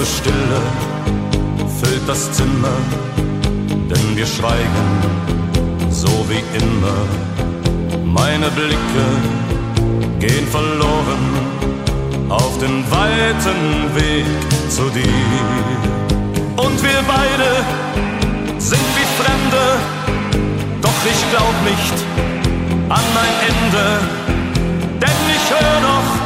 Stille füllt das Zimmer, denn wir schweigen so wie immer. Meine Blicke gehen verloren auf den weiten Weg zu dir. Und wir beide sind wie Fremde, doch ich glaub nicht an ein Ende, denn ich hör noch